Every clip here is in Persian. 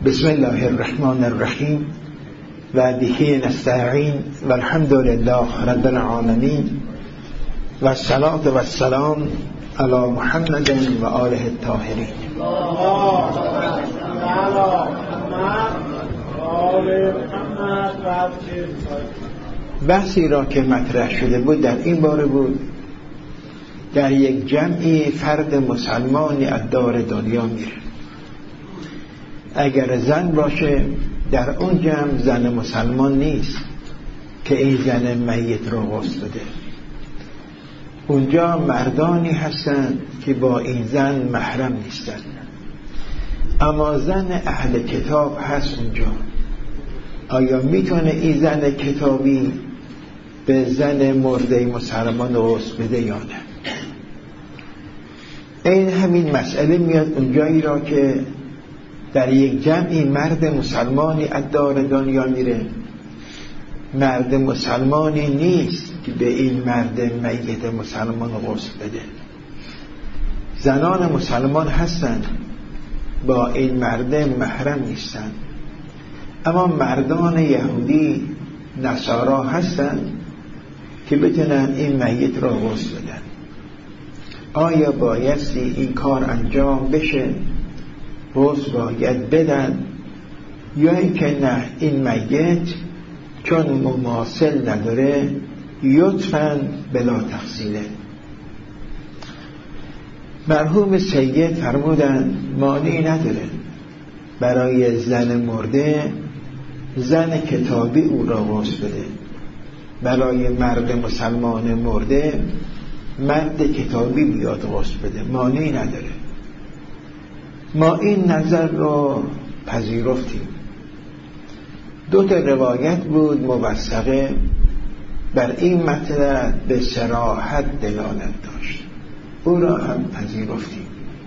بسم الله الرحمن الرحیم و به نستعین و الحمد لله رب العالمین و الصلاة و السلام علی محمد و آله الطاهرین. بحثی را که مطرح شده بود در این باره بود: در یک جمعی فرد مسلمانی از دار دنیا میره. اگر زن باشه در اون جمع زن مسلمان نیست که این زن میت رو غسل بده. اونجا مردانی هستند که با این زن محرم نیستند، اما زن اهل کتاب هست اونجا. آیا میتونه این زن کتابی به زن مرده مسلمان غسل بده یا نه؟ این همین مسئله میاد اونجایی را که در یک جمعی مرد مسلمانی از دار دنیا میره. مرد مسلمانی نیست که به این مرد میت مسلمان غسل بده. زنان مسلمان هستند، با این مرد محرم نیستند، اما مردان یهودی نصارا هستند که بتونن این میت را غسل بدن. آیا بایستی این کار انجام بشه؟ غسل باید بدن یا اینکه نه، این میت چون مماثل نداره یطفن بلا تغسیله؟ مرحوم سید فرمودن مانعی نداره برای زن مرده زن کتابی او را غسل بده، برای مرد مسلمان مرده مرد کتابی بیاد غسل بده، مانعی نداره. ما این نظر رو پذیرفتیم. دو تا روایت بود موثقه بر این مطلب به صراحت دلالت داشت، او را هم پذیرفتیم.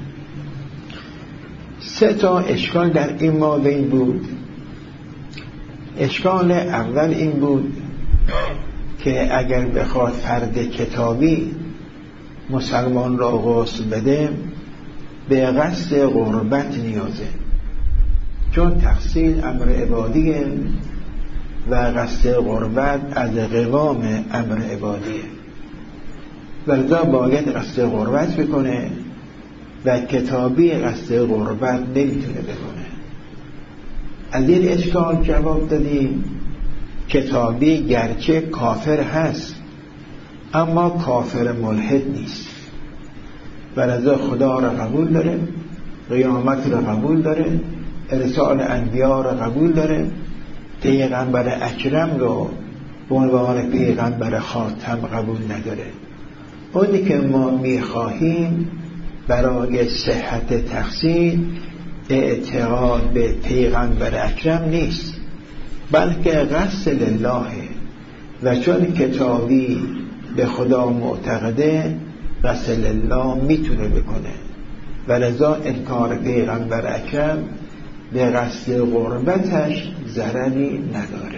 3 تا اشکال در این مابین بود. اشکال اول این بود که اگر بخواد فرد کتابی مسلمان را غسل بده به قصد قربت نیازه، چون تغسیل امر عبادیه و قصد قربت از قوام امر عبادیه، ولذا باید قصد قربت بکنه و کتابی قصد قربت نمیتونه بکنه. از این اشکال جواب دادیم کتابی گرچه کافر هست اما کافر ملحد نیست، ولذا خدا را قبول داره، قیامت را قبول داره، ارسال انبیا را قبول داره، پیغمبر اکرم رو به عنوان پیغمبر خاتم قبول نداره. اونی که ما میخواهیم برای صحت تغسیل اعتقاد به پیغمبر اکرم نیست، بلکه قصد لله، و چون کتابی به خدا معتقده قصد لله میتونه بکنه، ولذا انکار پیغمبر اکرم به قصد قربتش ضرری نداره.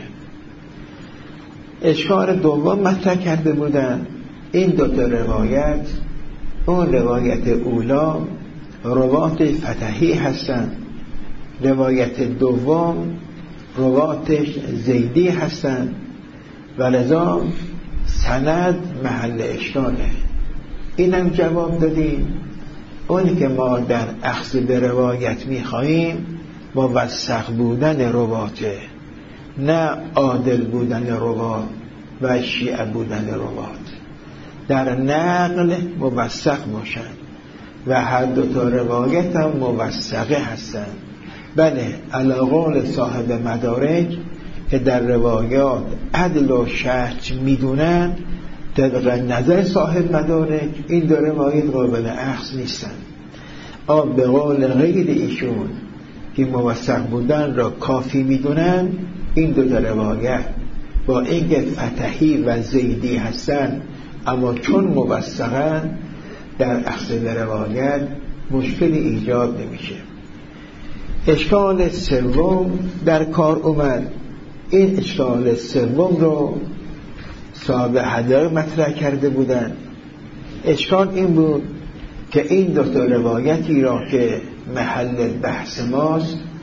اشکال دوم مطرح کرده بودن این 2 تا روایت. اون روایت اولا روات فتحی هستند، روایت دوم رواتش زیدی هستند، ولذا سند محل اشکاله. اینم جواب دادیم. اونی که ما در اخذ به روایت میخواییم موثق بودن رواته، نه عادل بودن روات و شیعه بودن روات. در نقل موثق باشند و هر 2 تا روایت هم موثقه هستند. بله، علی قول صاحب مدارج که در روایات عدل و شرط میدونن، طبق نظر صاحب مدارج این 2 روایت قابل اخذ نیستن. اما به قول غیر ایشون که موثق بودن را کافی میدونن، این 2 تا روایت با اینکه فتحی و زیدی هستن اما چون موثقن در اخذ به روایت مشکلی ایجاد نمیشه. اشکال سوم در کار اومد. این اشکال سوم رو صاحب حدیث مطرح کرده بودن. اشکال این بود که این 2 تا روایتی را که محل بحث ماست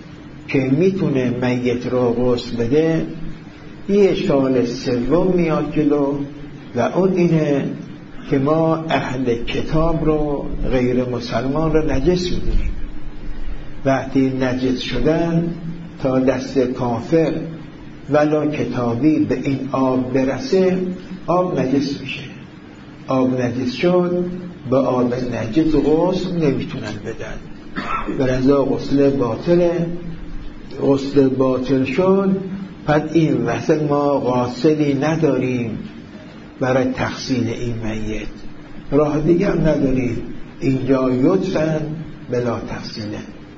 که میتونه میت رو غسل بده، یه اشکال سوم میاد جلو و اون اینه که ما اهل کتاب رو، غیر مسلمان رو نجس میدونیم. وقتی نجس شدن تا دست کافر ولا کتابی به این آب برسه، آب نجس میشه. آب نجس شد، به آب نجس غسل نمیتونن بدن، به رضا غسل باطله. غسل باطل شد، پس این وسط ما غاسلی نداریم برای تغسیل این میت، راه دیگه هم نداریم، اینجا یدفن بلا تغسیله.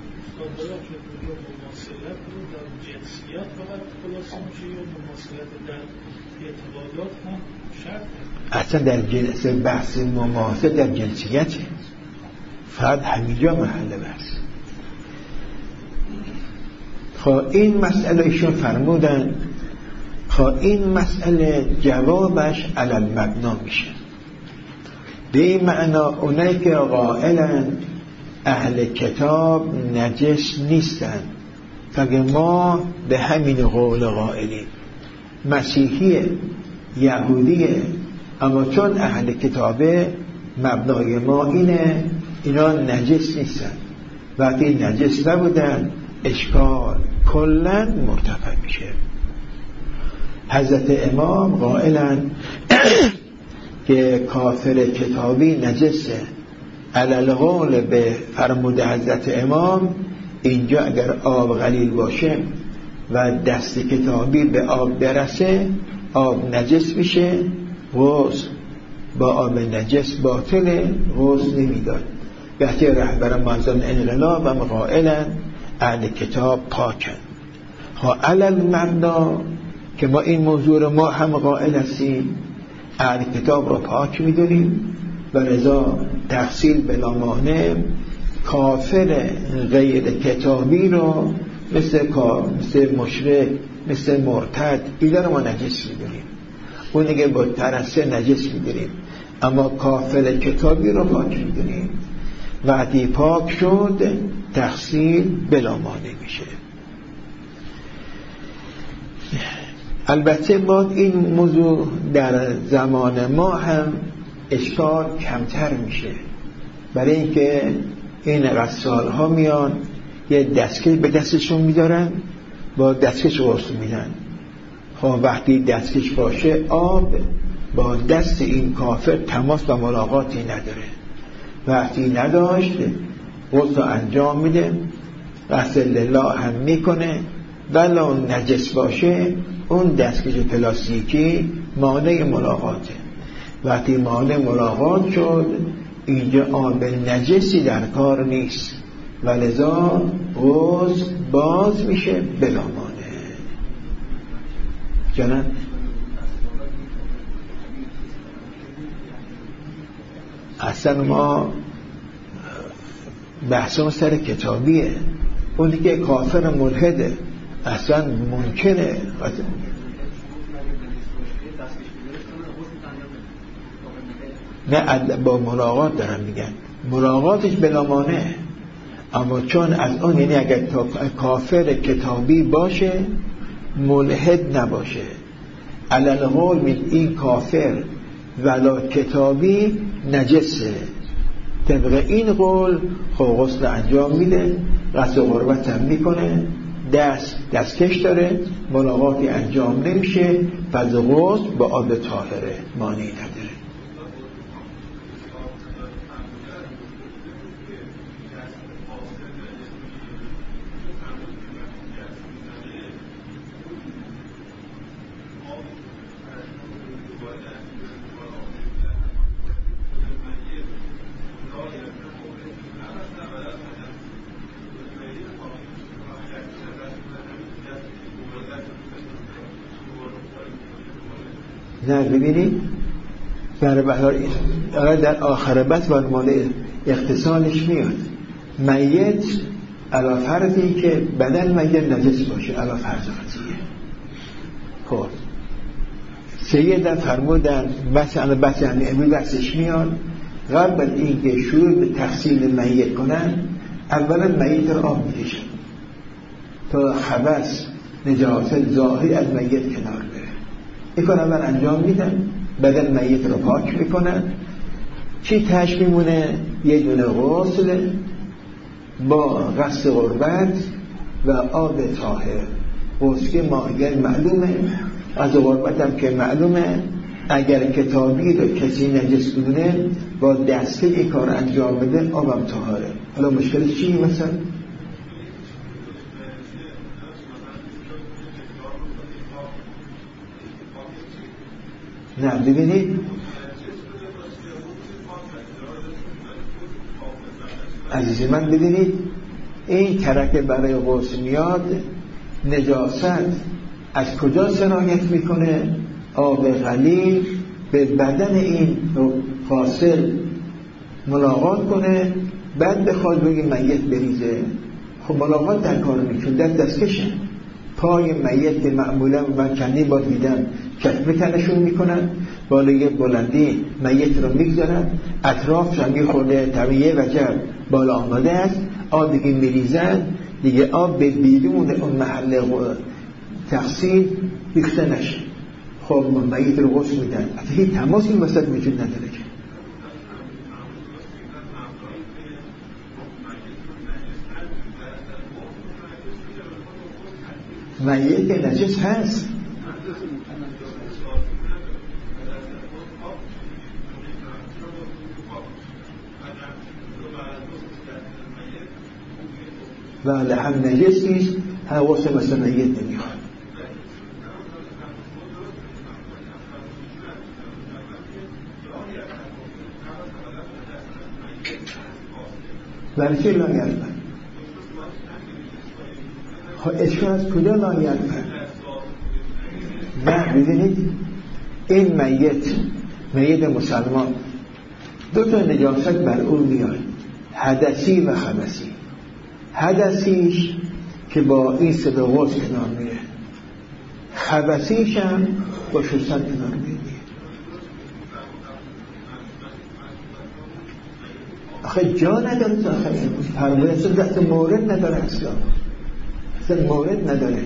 اصلا در جنس بحث مماثل در جنسیته، فقط همینجا محل بحث. خب این مسئله ایشون فرمودن، خب این مسئله جوابش علی المبنا میشه. به این معنا اونایی که قائلن اهل کتاب نجس نیستن، فقط ما به همین قول قائلیم، مسیحیه، یهودیه، اما چون اهل کتابه مبنای ما اینه اینا نجس نیستن. وقتی نجس نبودن اشکال کلن مرتفع میشه. حضرت امام قائلن که کافر کتابی نجسه. علل قول به فرمود حضرت امام، اینجا اگر آب قلیل باشه و دست کتابی به آب برسه، آب نجس میشه، غسل با آب نجس باطله، غسل نمیداد. وقتی رهبر معظم انقلاب هم قائلن اهل کتاب پاکن. ها علل مبنا که ما این موضوع رو ما هم قائل هستیم، اهل کتاب رو پاک میدونیم و رضا تغسیل بلا مانع کافر غیر کتابی رو مثل مشرک، مثل مرتد، اینا رو ما نجس میدونیم. اون دیگه با ترسه نجس میدونیم، اما کافر کتابی رو پاک میدونیم. وقتی پاک شد تغسیل بلا مانع میشه. البته با این موضوع در زمان ما هم اشکال کمتر میشه، برای اینکه این غسال ها میان یه دستکش به دستشون میدارن، با دستکش غسل میدن. خب وقتی دستکش باشه آب با دست این کافر تماس و ملاقاتی نداره. وقتی نداشت غسل انجام میده، غسل لله هم میکنه، ولی اون نجس باشه اون دستکش پلاستیکی مانع ملاقاته. وقتی مانع ملاقات شد اینجا آب نجسی در کار نیست و لذا غسل باز میشه بلا مانع. جانم اصلا ما بحثمون سر کتابیه، اونی که کافر ملحده اصلا ممکنه نه با ملاقات دارم میگن، ملاقاتش بلا مانع، اما چون از اون یعنی اگر کافر کتابی باشه ملحد نباشه، علل قول این کافر ولا کتابی نجسه، طبق این قول خب غسل انجام میده، غسل غربت هم میکنه، دستکش داره، ملاقاتی انجام نمیشه، پس غسل با آب طاهره مانعی نداره. نه ببینید در آخر بس باید مال اختصالش میاد. میت علا فرضی که بدن میت نجس باشه، علا فرض قضیه. خب سیدن فرمودن بس یعنی امروز بسش میاد، قبل از اینکه شروع به تغسیل میت کنن اولا میت رو آب میکشن تا خبث نجاست ظاهری از میت کنار بره. این کار اول انجام میدن، بدن میت رو پاک میکنن. چی تش میمونه؟ یه دونه غسل با قصد قربت و آب طاهر. غسل که ماهیت معلومه، از قربت هم که معلومه. اگر کتابی رو کسی نجس بدونه با دسته این کار انجام بده آبم طاهره. حالا مشکل چی مثلا؟ نه ببینید عزیز من، ببینید این ترک برای غسل میاد، نجاست از کجا سرایت میکنه؟ آب قلیل به بدن این غاسل ملاقات کنه، بعد بخواد روی میت بریزه. خب ملاقات در کار میکنه، در دستکشه. پای میت معمولا من چندین بار دیدم چشمه تنشون میکنن، بالای بلندی میت رو میگذارن، اطراف هم میخورده طبیعه وجب بالا آماده است، آب دیگه میریزن، دیگه آب به بیرون اون محل تغسیل ریخته نشه. خب میت رو غسل میدن، اصلا هیچ تماسی این وسط وجود نداره که. میت نجس هست، بله هم نجس نیست، هم واسه مثل میت نمیخواد. برای چه لاگرفن؟ اشکال از کجا لاگرفن؟ نه ببینید این میت مسلمان دو تا نجاست بر اون میاد، حدثی و خبثی. حدثیش که با این صدا غسل کنار میره، خبثیش هم با شستن کنار میره. آخه جا نداره تا آخر فرموده اصلا دست مورد نداره، اصلا مورد نداره.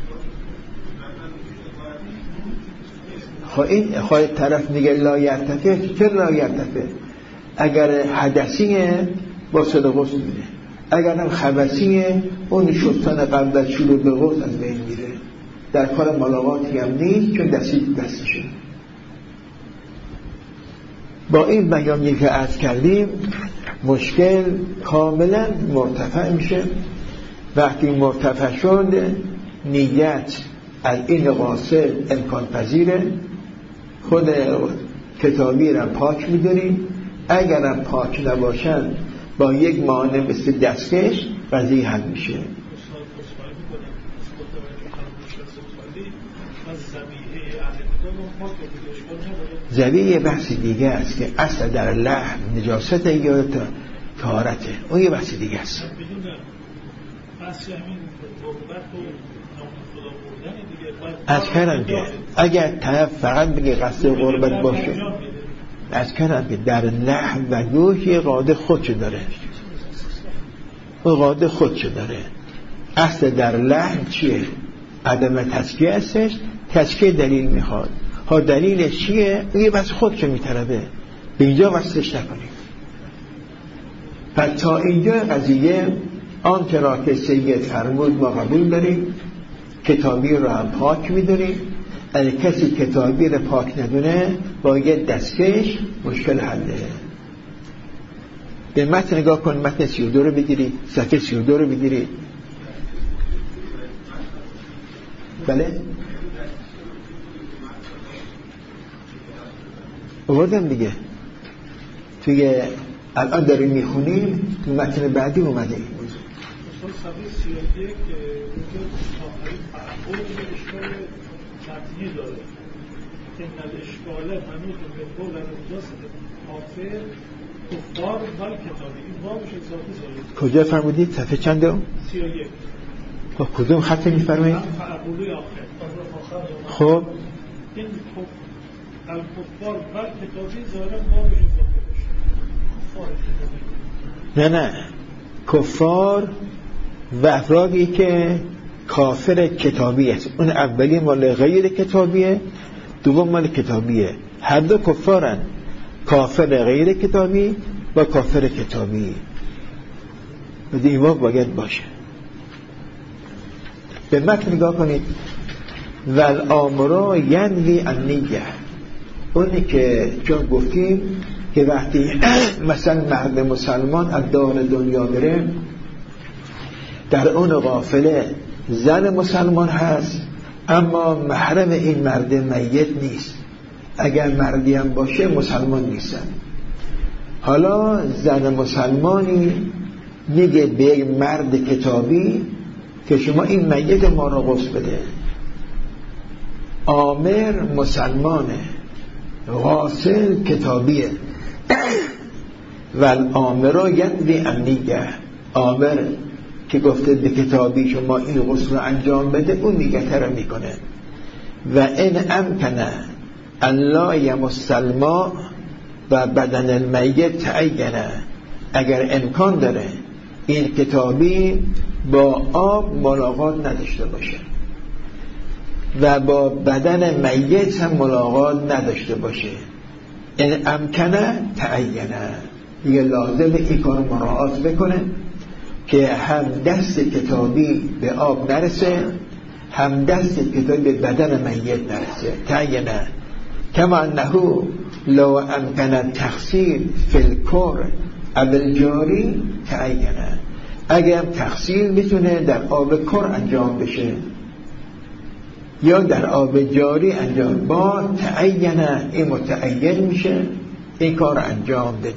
خواهی طرف میگه لا یرتفع. چرا لا یرتفع؟ اگر حدثیه با صدا غسل میره، اگر هم خبثیه اون شستن قبل از شروع به غسل از بین میره، در کار ملاقاتی هم نیست چون دستشه. با این بیانی که عرض کردیم مشکل کاملا مرتفع میشه. وقتی مرتفع شد نیت از این غاسل امکان پذیره. خود کتابی را پاک میدونیم، اگر هم پاک نباشن با یک مانع مثل دستکش قضیه حل میشه. زبیه یه بحث دیگه است که اصلا در لحم نجاست یا طهارته، اون یه بحث دیگه است. از کردم که اگر طرف فقط بگه قصد قربت باشه، از کردم که در لحم و گوشت یه قاعده خودشو داره، اون قاعده خودشو داره. اصل در لحم چیه؟ عدم تزکیه هستش، تزکیه دلیل میخواد. ها دلیلش چیه؟ یه بس خودشو میطلبه، به اینجا وصلش نکنیم. پس تا اینجا قضیه آنچه را که سید فرمود ما قبول داریم، کتابی رو هم پاک میدونیم. اگه کسی کتابی رو پاک ندونه با یه دستکش مشکل حله. به متن نگاه کن، متن 32 رو بگیری، صفحه 32 رو بگیری. بله آوردم دیگه، توی الان داریم میخونیم، تو متن بعدی اومده این موضوع. صفحه 31 که اشکال متنی داره که الاشکال منوط به قول نجاست کافر کفار بل کتابی. این بابش اضافه شده. کجا فرمودید؟ صفحه چنده؟ 31. خب کدوم خط میفرمایید؟ فعبولی آخر. خب این الکفار بل کتابی ظاهرا بابش اضافه بشه. نه کفار و افرادی که کافر کتابی است. اون اولی مال غیر کتابیه، دوم مال کتابیه. هر دو کفارن، کافر غیر کتابی و کافر کتابی. و دیوار باید باشه. به متن نگاه کنید. والآمرا ینوی النیه، اونی که چون گفتیم که وقتی مثلا مرد مسلمان از دار دنیا بره، در اون قافله زن مسلمان هست اما محرم این مرد میت نیست. اگر مردی هم باشه مسلمان نیستن. حالا زن مسلمانی میگه به یک مرد کتابی که شما این میت ما رو غسل بده. آمر مسلمانه، غاسل کتابیه. والآمرا ینوی النیه، آمر که گفته به کتابی شما این غسل رو انجام بده، اون نیت رو میکنه. و ان امکنه الله یمس الماء و بدن المیت تعینه، اگر امکان داره این کتابی با آب ملاقات نداشته باشه و با بدن میت هم ملاقات نداشته باشه، این امکنه تعینه، دیگه لازم این کار مراعات بکنه که هم دست کتابی به آب نرسه، هم دست کتابی به بدن میت نرسه. تعینه کما انه لو امکنه تغسیل فی الکر اول جاری تعینه، اگر تغسیل میتونه در آب کر انجام بشه یا در آب جاری انجام، با تعینه این متعین میشه این کار انجام بده.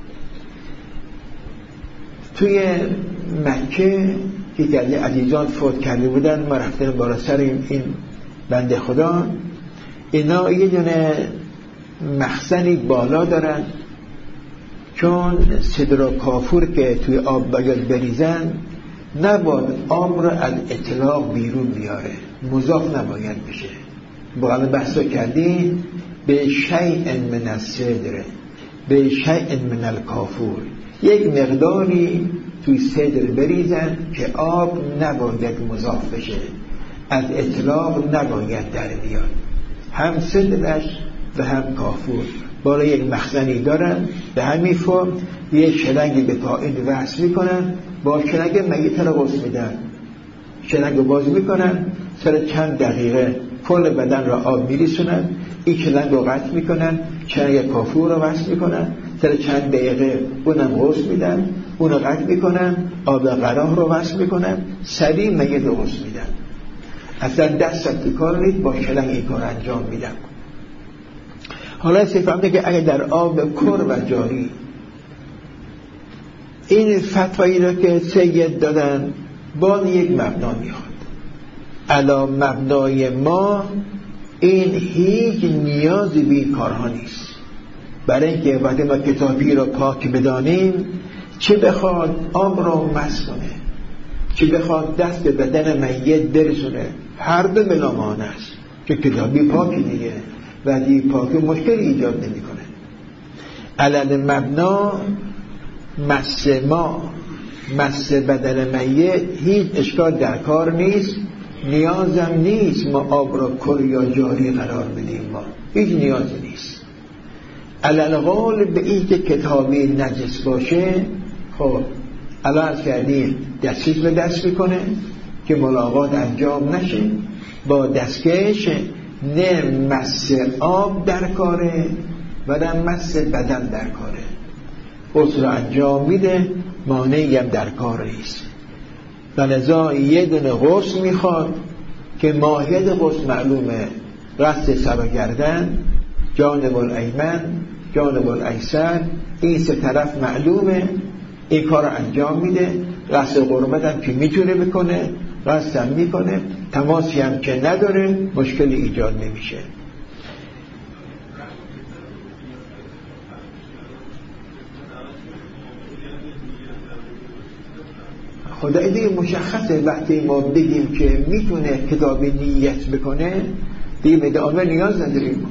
توی مکه که عزیزان فوت کرده بودن، ما رفتن بالا سر این بنده خدا، اینا یه دونه مخزنی بالا دارن، چون صدر و کافور که توی آب باید بریزن نباید آب رو از اطلاق بیرون بیاره، مضاف نباید بشه. بقیه بحثا کردیم به شیء من الصدر به شیء من الکافور، یک مقداری توی صدر بریزن که آب نباید مضاف بشه، از اطلاق نباید در بیاد، هم صدرش و هم کافور. بالا یک مخزنی دارن، به همین فرم یه شلنگی به پایین وصل میکنن، با شلنگ میت رو غسل میدن. شلنگ رو باز میکنن، سر چند دقیقه کل بدن رو آب میریسونن، این شلنگ رو قطع میکنن، شلنگ کافور رو وصل میکنن، سر چند دقیقه اونم غسل میدن، اون رو قطع میکنن، آب قراه رو وصل میکنن، سریع میت رو غسل میدن. اصلا دست کار نیست، با شلنگ این کار انجام میدن. حالا فهمیده که اگر در آب کر و جاری این فتوایی را که سید دادن با یک مبنا میخواد، علا مبنای ما این هیچ نیازی به این کارها نیست، برای اینکه وقتی ما کتابی را پاک بدانیم، چه بخواد آب را مس کنه، چه بخواد دست به بدن میت برسونه، هر دو بلامانه است، که کتابی پاکی دیگه و دی پاکی مشکلی ایجاد نمی کنه. علل مبنا مس ما، مس بدن میت هیچ اشکال در کار نیست، نیازم نیست ما آب را کر یا جاری قرار بدیم، ما هیچ نیازی نیست. علل قول به این که کتابی نجس باشه، خب عوض کردیم دستکش به دست میکنه که ملاقات انجام نشه، با دستکش نه مس آب در کاره و نه مس بدن در کاره، غسل انجام میده، مانعی هم در کار نیست. و لذا یه دونه غسل میخواد که ماهیت غسل معلومه، رست سر و گردن، جانب الایمن، جانب الایسر، این سه طرف معلومه، این کار انجام میده. رست قربت هم که میتونه بکنه، رست هم میکنه، تماسی هم که نداره، مشکلی ایجاد نمیشه. خدا دیگه مشخصه وقتی ما بگیم که میتونه کتابی نیت بکنه، دیگه به دعامه نیاز نداریم.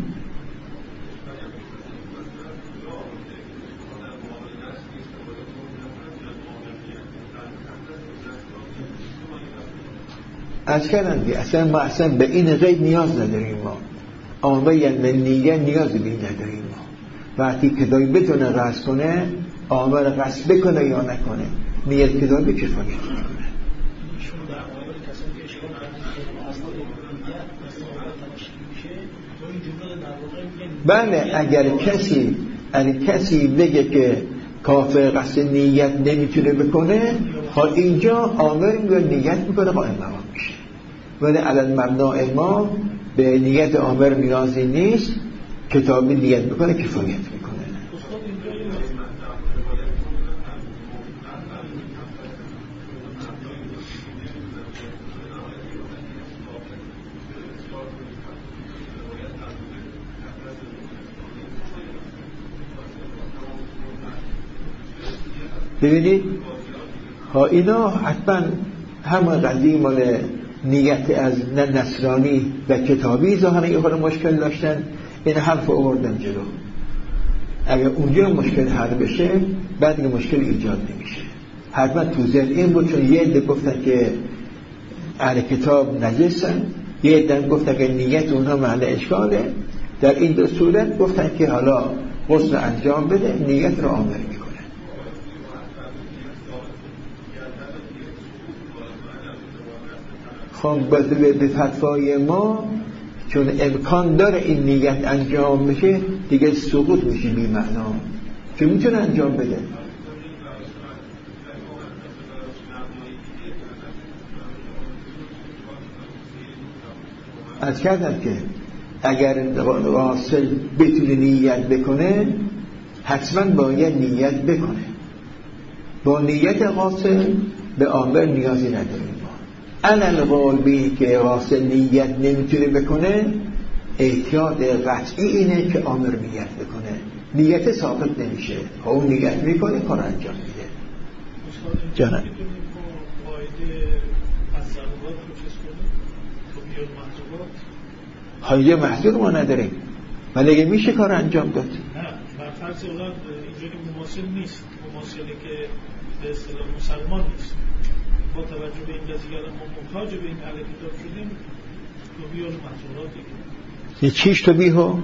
از کردم که اصلا ما به این غیب نیاز نداریم. ما عامه من نیت نیازی به این نداریم. ما وقتی کتابی بتونه قصد کنه، عامه رو قصد بکنه یا نکنه، نیت کتابی کفایت میکنه. بله، اگر کسی بگه که کافر قصد نیت نمیتونه بکنه، اینجا عامل نیت میکنه قائم مقام میشه. ولی علی مبنای ما به نیت عامل نیازی نیست، کتابی نیت میکنه کفایت میکنه. ببینید اینا حتما همه قضیه مال نیت از نصرانی و کتابی ظاهرا یه خود مشکل داشتن، این حرف آوردن جلو. اگر اونجا مشکل حل بشه بعد این مشکل ایجاد نمیشه. حتما تو ذهن این بود، چون یه عده گفتن که اهل کتاب نجسن، یه عده گفتن که نیت اونها محل اشکاله. در این دو صورت گفتن که حالا غسل انجام بده، نیت رو عامل میکنه. خب به فتوای ما چون امکان داره این نیت انجام بشه، دیگه سقوط میشه بی معنا، چون میتونه انجام بده. از کردم که اگر غاسل بتونه نیت بکنه، حتما باید نیت بکنه. با نیت غاسل به عامل نیازی نداریم. علل قلبی که غاسل نیت نمیتونه بکنه، احتیاط قطعی اینه که عامل نیت بکنه. نیت ثابت نمیشه، اون نیت میکنه کار انجام میده. جانم حاجه محضور ما نداریم، ولی اگه میشه کار انجام داد. نه فرض اولاد اینجوری مماثل نیست، مماثله که به اصطلاح مسلمان نیست. با توجه به این قضیه ما محتاج به این اهل کتاب شدیم، توبیه المحظورات دیگه. چیش توبیه ها؟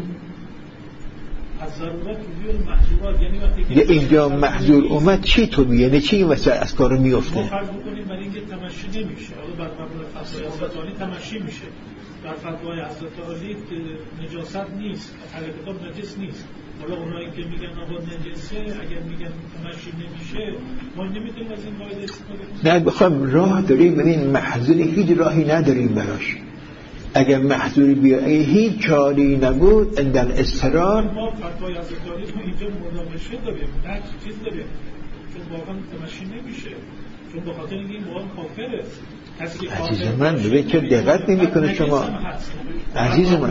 از ضرورت توبیه المحظورات، یعنی وقتی که اینجا محظور اومد چی توبیه؟ یعنی چی این وسط از کارو میفته؟ ما فرض بکنیم برای اینکه تمشی نمیشه، حالا بر مبنای فتوای حضرت علی تمشی میشه. در فتوای حضرت علی نجاست نیست، اهل کتاب نجس نیست. حالا اونایی که میگن آقا نجسه، اگر میگن تمشی نمیشه، ما نمیتونیم از این قاعده استفاده کنیم. نه بخوام راه داریم، ببین محظوری هیچ راهی نداریم براش. اگر محظوری بیاد هیچ چاری نبود اندن اضطرار. ما فتوای حضرت علی اینجا مناقشه داریم، نه چیز داریم، چون واقعا تمشی نمیشه، چون به خاطر اینکه این واقعا کافره. عزیز من ببین که دقت نمیکنه شما. عزیز من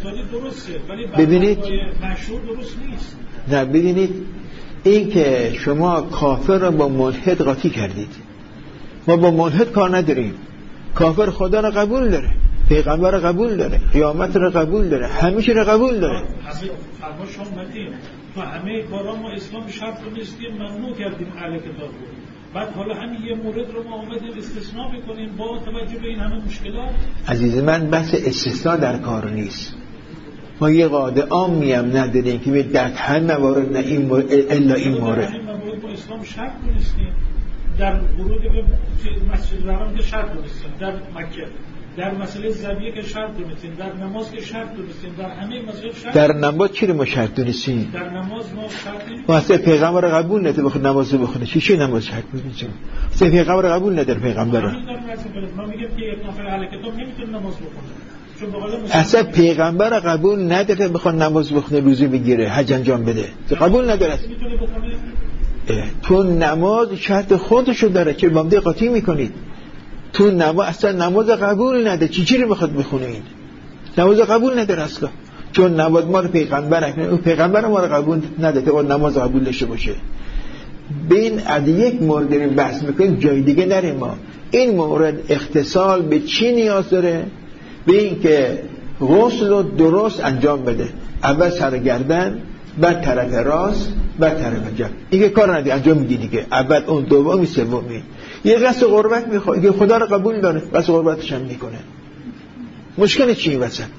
ببینید مشهور درست نیست. نه ببینید، این که شما کافر رو با ملحد قاطی کردید. ما با ملحد کار نداریم. کافر خدا رو قبول داره، پیغمبر رو قبول داره، قیامت رو قبول داره، همیشه رو قبول داره. فرما شما مدین تو همه کارا ما اسلام شرط رو نیستیم، ممنوع کردیم اهل کتاب رو. بعد حالا همین یه مورد رو ما اومدیم استثناء بکنیم با توجه به این همه مشکلات. عزیز من بحث استثناء در کار نیست. ما یه قاعده عامی هم نداریم که در همه موارد نه این مورد الا این مورد. در همین موارد ما اسلام شرط نیستیم. در ورود به مسجد الحرام که شرط نیستیم، در مکه در مسئله ذبیحه که شرط نیستیم، در نماز که شرط نیستیم، در همه مسائل شرط. در نماز چی رو ما شرط نیستیم؟ در نماز ما شرط نیستیم. واسه پیغمبر رو قبول نداره بخواد نماز بخونه. چی نماز شرط نیستیم؟ واسه پیغمبر رو قبول نداره پیغمبر. ما میگیم که یک نفر اهل کتاب نمیتونه نماز بخونه. اصلا پیغمبر رو قبول نداره بخواد نماز بخونه، روزه بگیره، حج انجام بده. قبول نداره. تو نماز شرط خودشو داره که با هم قاطی میکنید. تو نماز اصلا نماز قبول نداره. چی رو میخواد بخونه این؟ نماز قبول نداره اصلا. چون نماز ما رو پیغمبر ما رو قبول نداره و نماز قبول داشته باشه. بین از یک مورد بحث میکنیم، جای دیگه نریم. ما این مورد اختصال به چی نیاز داره؟ به این که غسل رو درست انجام بده. اول سر گردن، بعد طرف راست، بعد طرف جب. این کار نداری انجام میدی دیگه. اول اون دومی سومی. یه قصد قربت میخواد که خدا رو قبول داره، قصد قربتش هم میکنه. مشکل چی این وسط؟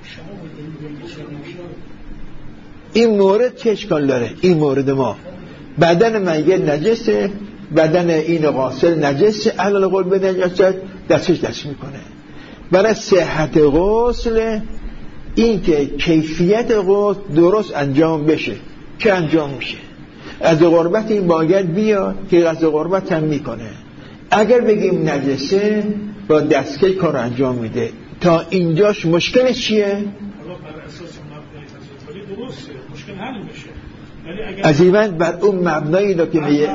این مورد چه اشکال داره؟ این مورد ما بدن میت نجسه، بدن این غاسل نجسه، علل قول به نجاست دستش دست میکنه. برای صحت غسل این که کیفیت غسل درست انجام بشه که انجام میشه، از قربت این باید بیاد که از قربت هم میکنه. اگر بگیم نجسه با دستکش کار انجام میده. تا اینجاش مشکل چیه؟ حالا بر اساس مبنای تزویری درسته، مشکل حل میشه. از این بر اون مبنایی رو که میگه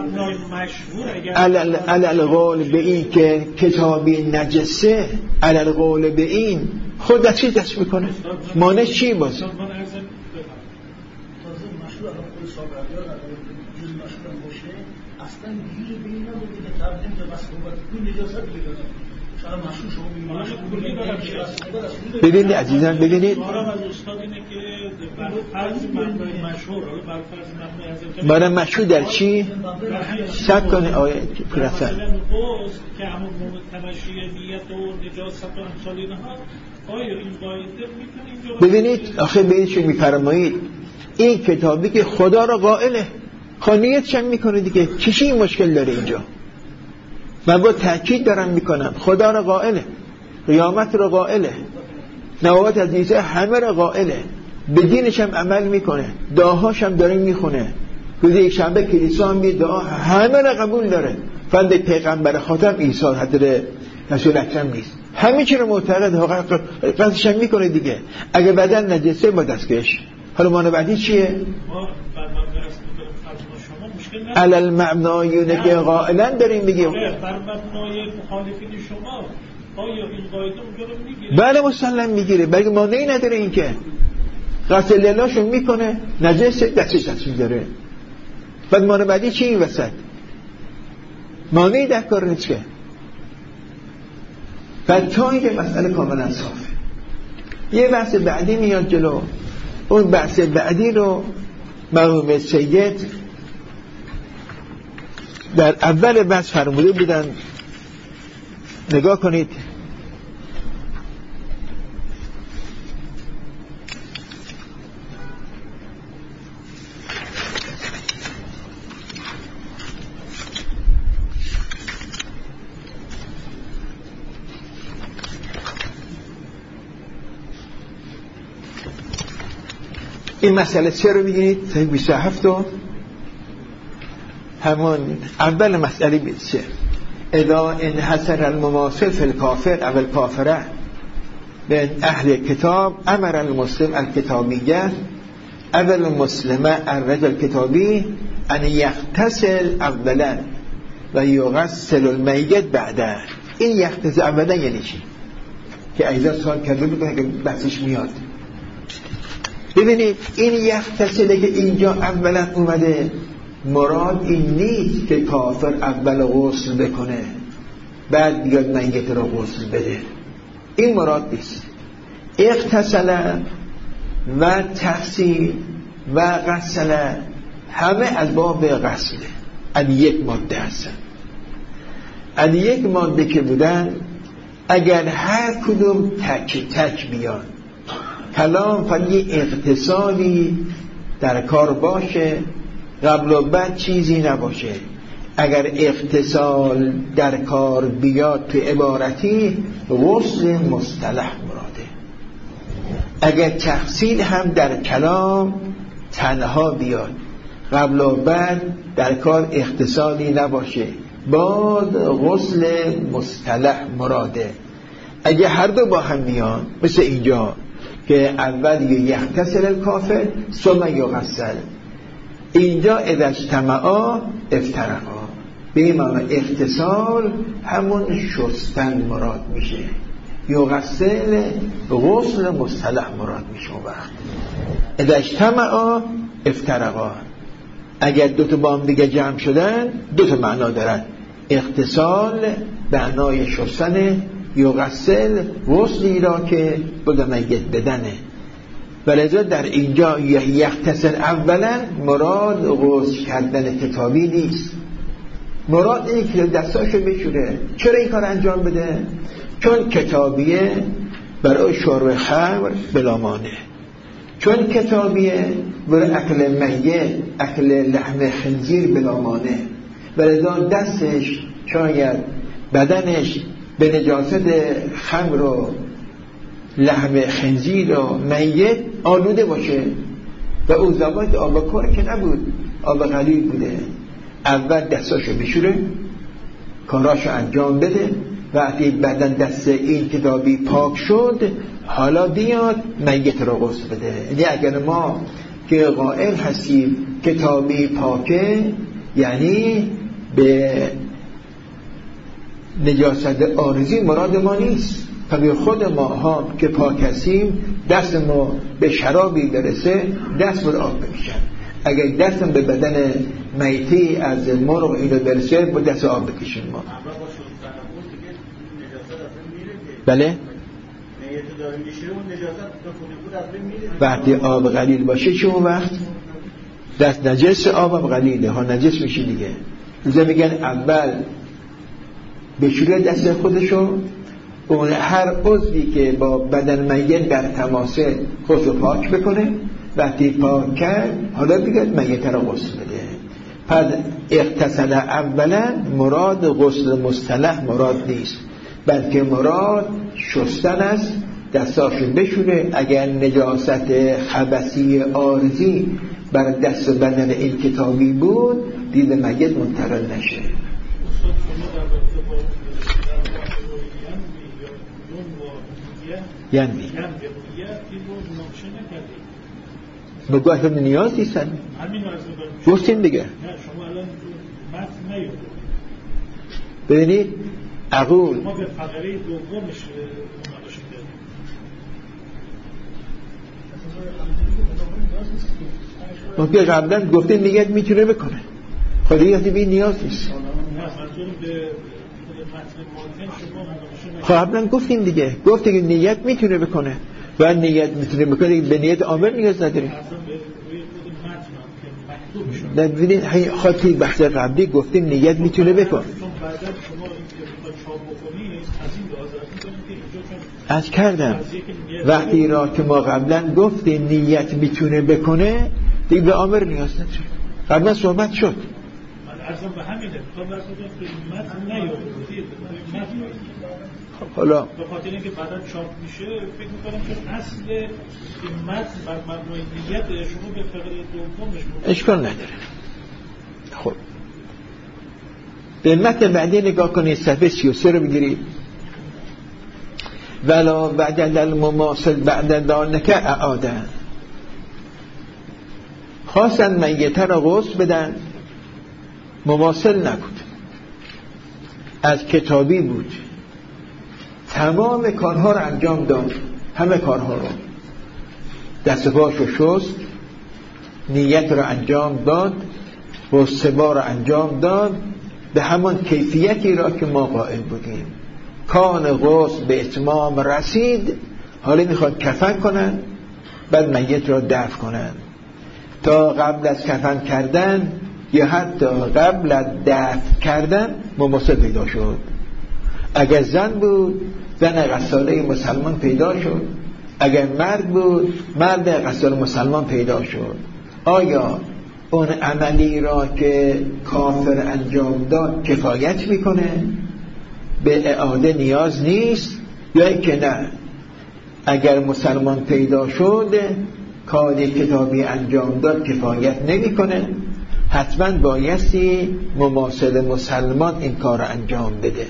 علل قول به این که کتابی نجسه، علل قول به این خود دست میکنه. مانع چی باز؟ ببینید عزیزان، ببینید برای مشهور در چی؟ سب کنه آیه پرسن که همون تمشی نیت و نجاست و امثال اینها آیا این قاعده میتونه اینجا ببینید آخه ببینید چون میفرمایید این کتابی که خدا را قائله خانیت چند میکنه دیگه، چی مشکل داره اینجا؟ من با تأکید دارم میکنم خدا را قائله، قیامت را قائله، نوابت از عیسی همه را قائله، به دینش هم عمل میکنه، دعاهاش هم داره میخونه، روز یک شنبه کلیسا هم میاد دعا همه را قبول داره. فقط پیغمبر خاتم عیسی حضرت رسول اکرم نیست. همه چی رو معتقد قصدش هم میکنه دیگه. اگه بدن نجسه با دستکش. حالا معنی بعدی چیه؟ علل معنایونه که قائلا داریم میگیم بر مبنای مخالفین شما آیا این قاعده اونجا رو میگیره؟ بله مسلم میگیره، بلکه مانعی نداره این که غسل للاشون میکنه نجس دستش دست میداره. بعد مانع بعدی چی این وسط؟ مانعی در کار نیست که. بعد تا اینکه مسئله کاملا صافه یه بحث بعدی میاد جلو. اون بحث بعدی رو مرحوم سید در اول بحث فرموده بودن، نگاه کنید. این مسئله چه رو میگیرید؟ صحیح 27 همون اول مسئله بیشه اذا انحصر المماثل فی الکافر او الکافره بین اهل کتاب امر المسلم الکتابیه اول المسلمه الرجل کتابی ان یغتسل اولا و یغسل المیت بعده. این یغتسل اولا یعنی چی؟ که ایضا سوال کرده بکنه که بحثش میاد. ببینید این یغتسل که اینجا اولا اومده مراد این نیست که کافر اول غسل بکنه بعد بیاد میت را غسل بده، این مراد نیست. اغتسل و تغسیل و غسل همه از باب غسله، از یک ماده هستن. از یک ماده که بودن اگر هر کدوم تک تک بیان کلام فقط یه اغتسالی در کار باشه، قبل و بعد چیزی نباشه. اگر اغتسال در کار بیاد تو عبارتی غسل مصطلح مراده. اگر تغسیل هم در کلام تنها بیاد قبل و بعد در کار اغتسالی نباشه باز غسل مصطلح مراده. اگر هر دو با هم بیان مثل اینجا که اول یغتسل الکافر ثم یغسل، اینجا اذا اجتمعا افترقا، به این معنی اغتسال همون شستن مراد میشه، یغسل غسل مصطلح مراد میشه. وقت اذا اجتمعا افترقا، اگر دوتا با هم دیگه جمع شدن دوتا معنا دارن، اغتسال معنای شستن، یغسل غسلی را که بوده میت بدنه. ولذا در اینجا یغتسل اولا مراد غسل کردن کتابی نیست، مراد اینه که دستاشو بشوره. چرا این کار انجام بده؟ چون کتابیه برای شرب خمر بلا مانع، چون کتابیه برای اکل میت، اکل لحم خنزیر بلا مانع، ولذا دستش شاید بدنش به نجاست خمر و لحم خنزیر و میت آلوده باشه و اون زمان آب کور که نبود، آب قلیل بوده. اول دستاشو بشوره، کاراشو انجام بده، وقتی بدن دست این کتابی پاک شد حالا بیاد میت رو غسل بده. یعنی اگر ما که قائل هستیم کتابی پاکه، یعنی به نجاست عارضی مراد ما نیست. طبیعی خود ما ها که پاک هستیم دست ما به شرابی برسه دست رو آب بکشن. اگر دستم به بدن میتی از مرغ اینو برسه با دست آب بکشیم ما. بله؟ وقتی آب قلیل باشه چه اون وقت؟ دست نجس، آبم قلیله ها، نجس میشه دیگه. اینجا میگن اول بشوره دست خودشو، اون هر عضوی که با بدن میت در تماسه خودشو پاک بکنه، وقتی پاک کرد حالا بگید میت رو غسل بده. پس اغتسل اولا مراد غسل مصطلح مراد نیست، بلکه مراد شستن است، دستاشو بشوره. اگر نجاست خبثی عارضی بر دست و بدن این کتابی بود دید میت منتقل نشه. یعنی بگو اصلا نیاز نیستن گفتیم دیگه. ببینید اقول ما به فقره دومش ما که قبلا گفتیم نیت میتونه بکنه، خالی یادی بی نیاز نیست. قبلا گفتیم دیگه، گفتیم که نیت میتونه بکنه و نیت میتونه بکنه، به نیت عامل نیاز نداریم. ببینید خاطی بحث قبلی گفتیم نیت میتونه بکنه. از کردم وقتی را که ما قبلا گفتیم نیت میتونه بکنه دیگه به عامل نیاز نداره. قبلا صحبت شد. من ارزم به همینه تا برسه که متن نیاوردید حالا به خاطر اینکه بعدا چاپ میشه فکر میکنم که اصل این متن بر مبنای نیت شما به فقره دومش اشکال نداره. خب به متن بعدی نگاه کنید، صفحه 33 رو بگیرید. ولا بعد المماثل بعد ذلك اعاده، خواستن میته را غسل بدن، مماثل نبود، از کتابی بود، تمام کارها رو انجام داد، همه کارها رو، دست پاشو شست، نیت رو انجام داد، غسل رو انجام داد به همان کیفیتی را که ما قائل بودیم. کان غسل به اتمام رسید، حالا میخواد کفن کنن، بعد میت را دفن کنن. تا قبل از کفن کردن یا حتی قبل از دفن کردن مماثل پیدا شد. اگر زن بود زن غساله مسلمان پیدا شد، اگر مرد بود مرد غسال مسلمان پیدا شد. آیا اون عملی را که کافر انجام داد کفایت میکنه؟ به اعاده نیاز نیست یا اینکه نه اگر مسلمان پیدا شد کاری کتابی انجام داد کفایت نمیکنه، حتما بایستی مماثل مسلمان این کار انجام بده.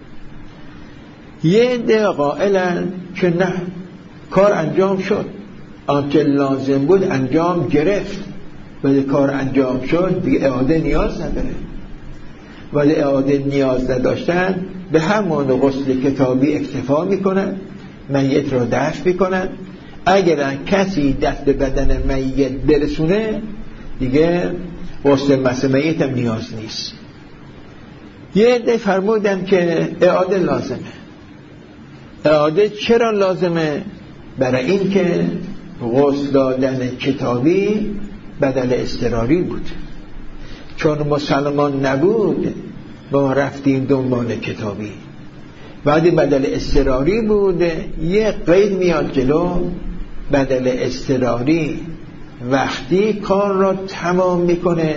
یه عده قائلن که نه، کار انجام شد، آنچه لازم بود انجام گرفت، ولی کار انجام شد دیگه اعاده نیاز نداره. ولی اعاده نیاز نداشتن به همون غسل کتابی اکتفا میکنن، میت رو دفن میکنن. اگر کسی دست به بدن میت برسونه دیگه غسل مس میت هم نیاز نیست. یه عده فرمودن که اعاده لازمه. اعاده چرا لازمه؟ برای این که غسل دادن کتابی بدل اضطراری بود، چون مسلمان نبود ما رفتیم دنبال کتابی. بعدی بدل اضطراری بود، یه قید میاد جلو، بدل اضطراری وقتی کار را تمام میکنه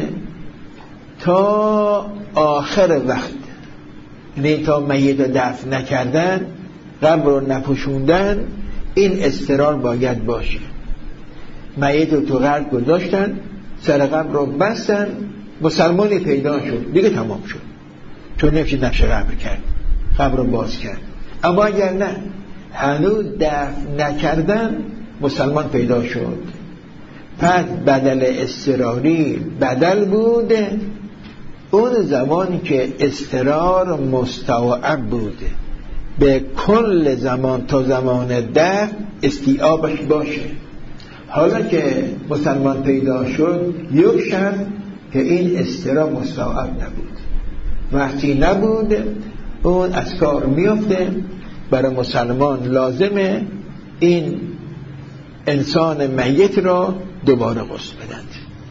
تا آخر وقت، یعنی تا میت رو دفن نکردن، قبر رو نپوشوندن، این اضطرار باید باشه. میت رو تو قبر گذاشتن، سر قبر رو بستن، مسلمانی پیدا شد، دیگه تمام شد، چون نمیشه نقش قبر کرد، قبر رو باز کرد. اما اگر نه، هنوز دفن نکردن، مسلمان پیدا شد، پس بدل اضطراری بدل بوده. اون زمانی که اضطرار مستوعب بوده به کل زمان تا زمان دفن استیعابش باشه. حالا که مسلمان پیدا شد، یک شرط که این اضطرار مستوعب نبود. وقتی نبود اون از کار میفته. برای مسلمان لازمه این انسان میت را دوباره غسل بدند.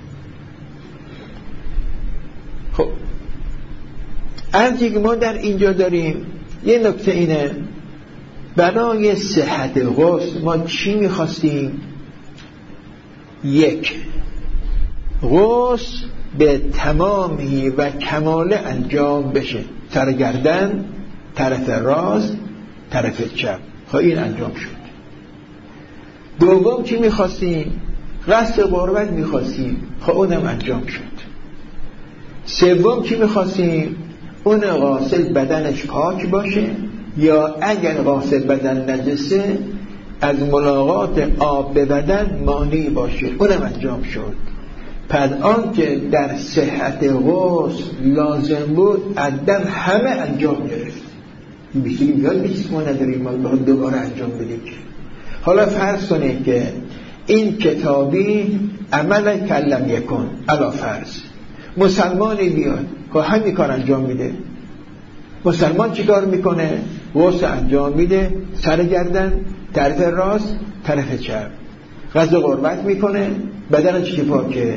خب ارزی که ما در اینجا داریم یه نکته اینه، برای صحت غسل ما چی میخواستیم؟ یک، غسل به تمامی و کمال انجام بشه، سر گردن، طرف راست، طرف چپ. خب این انجام شد. دوم چی میخواستیم؟ قصد قربت میخواستیم، خب اونم انجام شد. سوم چی میخواستیم؟ اون غاسل بدنش پاک باشه، یا اگر غاسل بدن نجسه از ملاقات آب به بدن مانع باشه، اونم انجام شد. پس آنچه در صحت غسل لازم بود عدم همه انجام گرفت. این بیشتری بیاد بیست ما نداریم، ما باید دوباره انجام بدیم. حالا فرض کنید که این کتابی عمل کلم یکن، علا فرض مسلمانی بیاد که همین کار انجام میده. مسلمان چی کار میکنه؟ غسل انجام میده، سر گردن، طرف راست، طرف چپ، غسل قربت میکنه، بدنش که پاکه.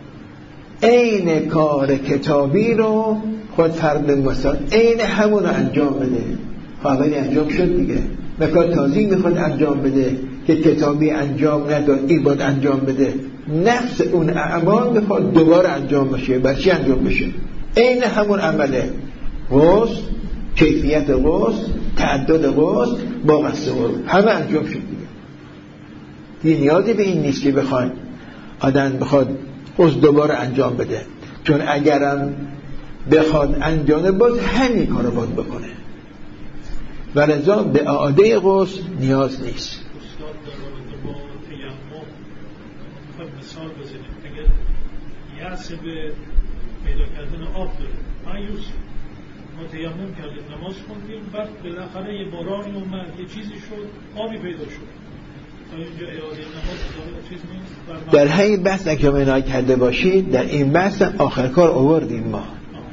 عین کار کتابی رو خود فرد مثال عین همون رو انجام بده. خواهی انجام شد دیگه. مکان تازی میخواد انجام بده که کتابی انجام نداد، این باید انجام بده. نفس اون اعمال میخواد دوباره انجام بشه. بر چی انجام بشه؟ عین همون عمله. غسل، کیفیت غسل، تعدد غسل با غسل غسل همه انجام شد دیگه. این نیازی به این نیست که آدم بخواد غسل دوباره انجام بده، چون اگرم بخواد انجام باز همین کارو باید بکنه و لذا به اعاده غسل نیاز نیست. استاد در با تیمم مثال بزنیم، اگر یأس به پیدا کردن آب داره، مایوس، ما تیمم کردیم، نماز خوندیم، بعد بالاخره یه بارانی اومد، یه چیزی شد، آبی پیدا شد، اینجا اعاده نماز داره چیز نیست. در همین بحث اگه عنایت کرده باشید، در این بحث آخر کار آوردیم ما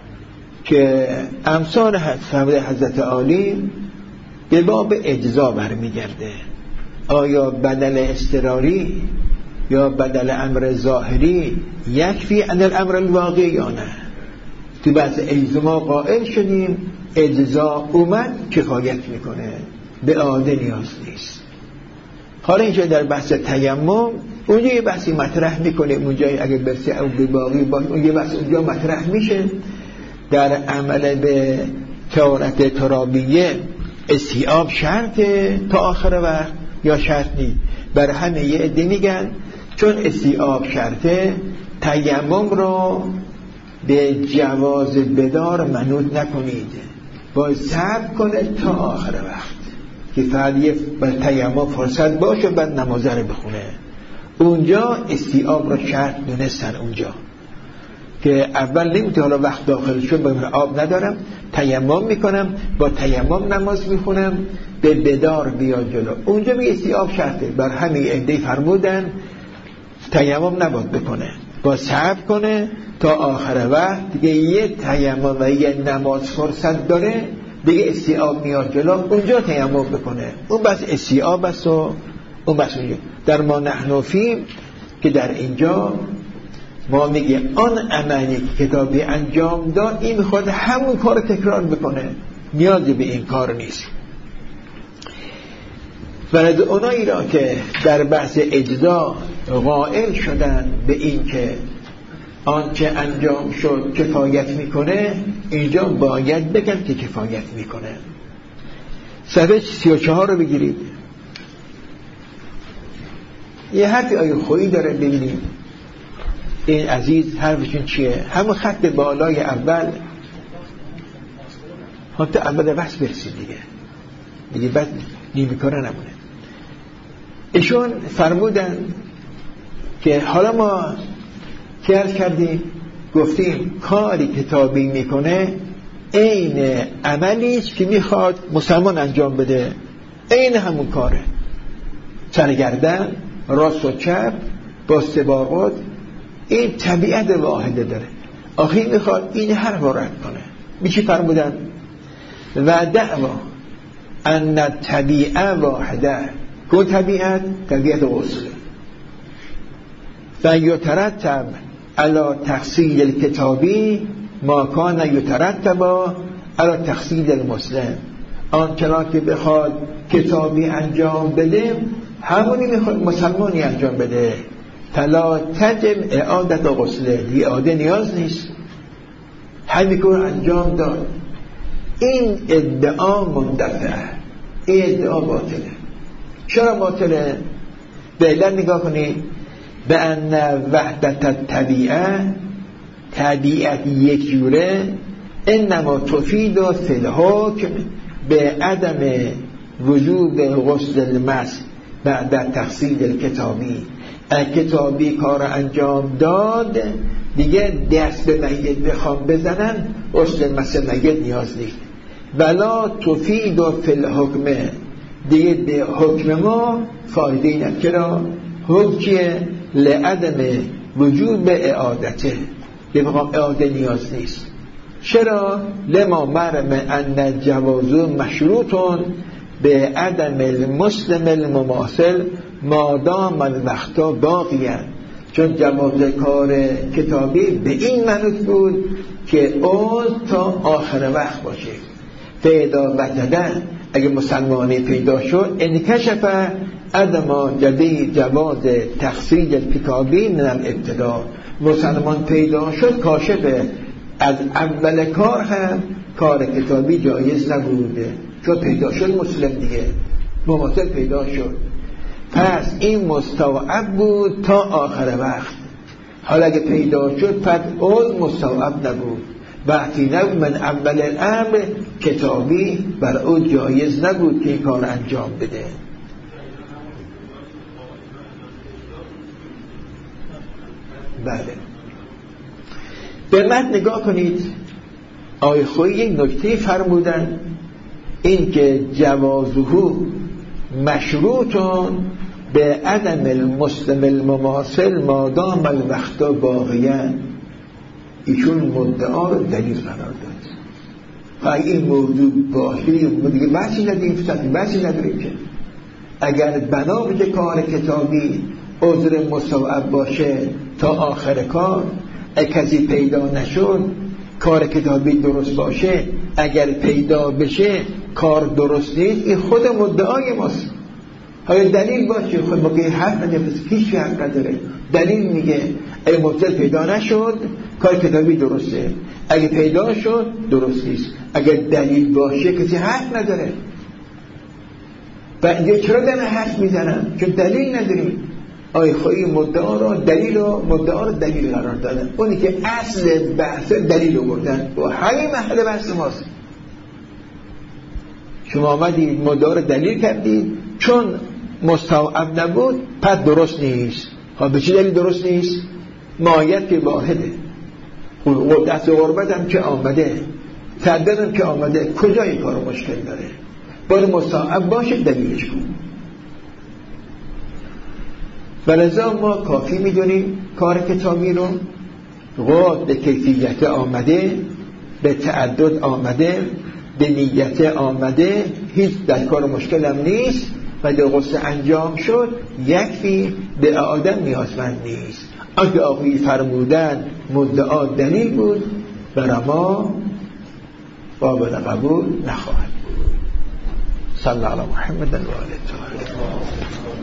که امثال حضرت عالی به باب اجزا برمیگرده. آیا بدل اضطراری یا بدل امر ظاهری یکفی عن الامر الواقعی یا نه؟ تو بحث اجزا قائل شدیم اجزا اومد کفایت میکنه، به اعاده نیاز نیست. حالا اینجا در بحث تیمم اونجا یه بحثی مطرح میکنه، اونجا اگه برسی او به باقی باشه اونجا بحث اونجا مطرح میشه. در عمل به طهارت ترابیه استیعاب شرطه تا آخر وقت یا شرط نیست؟ برای همه یه عده میگن چون استیعاب شرطه تیمم رو به جواز بدار منوط نکنید، باید صبر کنه تا آخر وقت که فعلیه بر تیمم فرصت باشه بعد نمازه رو بخونه. اونجا استیعاب رو شرط دونستن، اونجا که اول نمیتونه حالا وقت داخل شد با آب ندارم تیمم میکنم، با تیمم نماز میخونم، به بدار بیاد جلو، اونجا به استیعاب شرطه. بر همه عده فرمودن تیمم نباید بکنه، با صبر کنه تا آخر وقت دیگه. یه تیمم و یه نماز فرصت داره دیگه استیعاب میاد جلو، اونجا تیمم بکنه. اون بس استیعاب است و اون بس اونجا. در ما نحن فیم که در اینجا ما میگه آن عملی که کتابی انجام داد این میخواد همون کار تکرار بکنه، نیازی به این کار نیست. ولی اونایی را که در بحث اجزا قائل شدن به این که آنچه انجام شد کفایت میکنه، اینجا باید بگن که کفایت میکنه. صفحه 34 رو بگیرید. یه حرفی آیه خویی داره، ببینید این عزیز حرفشون چیه. همون خط بالای اول تا اول بحث برسید دیگه بعد نیمه کاره نمونه. ایشون فرمودن که حالا ما که عرض کردیم گفتیم کاری کتابی میکنه عین عملیست که میخواد مسلمان انجام بده، عین همون کاره، سرگردن، راست و چپ، با سباقات، این طبیعت واحده داره. آخی میخواد این حرف رو رد کنه. میچی فرمودن؟ و دعوا ان طبیعه واحده، که طبیعت غسله فیترتب علی تحصیل الکتابی ما کان یترتب علی تحصیل المسلم. آنچنان که بخواد کتابی انجام بده همونی میخواد مسلمانی انجام بده. فلا تجب اعادت غسله، اعاده نیاز نیست، همین کار انجام داد. این ادعا مندفعه، این ادعا باطله. چرا باطله؟ بعدا نگاه کنید. به ان وحدت طبیعت یک جوره، انما تفید فی الحکم به عدم وجوب غسل المس بعد تحصیل الکتابی. کتابی کار انجام داد دیگه دست به میت بخوام بزنن، غسل مس میت نیاز نیست. ولا تفید فی الحکم، دیگه به حکم ما فایده نداره. چرا؟ حکم چیه؟ لعدم وجوب اعادته، که بخوام اعاده نیاز نیست. چرا؟ لما مرم ان جوازو مشروطون به عدم المسلم المماثل مادام الوقتا باقیان. چون جواز کار کتابی به این منوط بود که عضو تا آخر وقت باشه. پیدا وجدن، اگه مسلمانی پیدا شد انکشف عدم جدید جواز تحصیل کتابی من الابتدا، مسلمان پیدا شد کاشفه از اول کار هم کار کتابی جایز نبوده، چون پیدا شد مسلم دیگه، مماثل پیدا شد. پس این مستوعب بود تا آخر وقت. حالا اگه پیدا شد پس اون مستوعب نبود، وقتی نبود من اول الامر کتابی بر او جایز نبود که این کار انجام بده. بله، به من نگاه کنید. آیه خویی یک نکته فرمودن، این که جوازه مشروطون به عدم المسلم المماثل مادام الوقت باقیان. ایشون مدعا رو دلیل قرار داد. این موضوع باشه دیگه بحثی نداریم که اگر بنا بشه کار کتابی عذر مستوعب باشه تا آخر کار، کسی پیدا نشد کار کتابی درست باشه، اگر پیدا بشه کار درست نیست، این خود مدعای ماست. های دلیل باشه، خود موقعی حرف نداره، هیچ حرف نداره. دلیل میگه اگه مبتل پیدا نشد کار کتابی درسته، اگه پیدا شد درست نیست. اگر دلیل باشه کسی حرف نداره. و اینجا چرا دارن حرف میزنن؟ چون دلیل نداریم. آیه خویی مدعا رو دلیل قرار دادن. اونی که اصل بحث دلیل رو بردن و همین محل بحث ماست. شما آمدید مدعا رو دلیل کردید، چون مستوعب نبود پس درست نیست. به چی دلیل درست نیست؟ مایت که واحده، دست غربت هم که آمده، تعدد هم که آمده، کجا این کار مشکل داره؟ باید مستوعب باشه دلیلش کن. ولذا ما کافی میدونیم کار کتابی رو قد به کیفیت آمده، به تعدد آمده، به نیت آمده، هیچ در کار مشکل هم نیست و در غسل انجام شد یکفی، به اعاده نیازمند نیست. آنکه آقایی فرمودن مدعا دلیل بود برای ما قابل قبول نخواهد. صلی الله علی محمد و آله.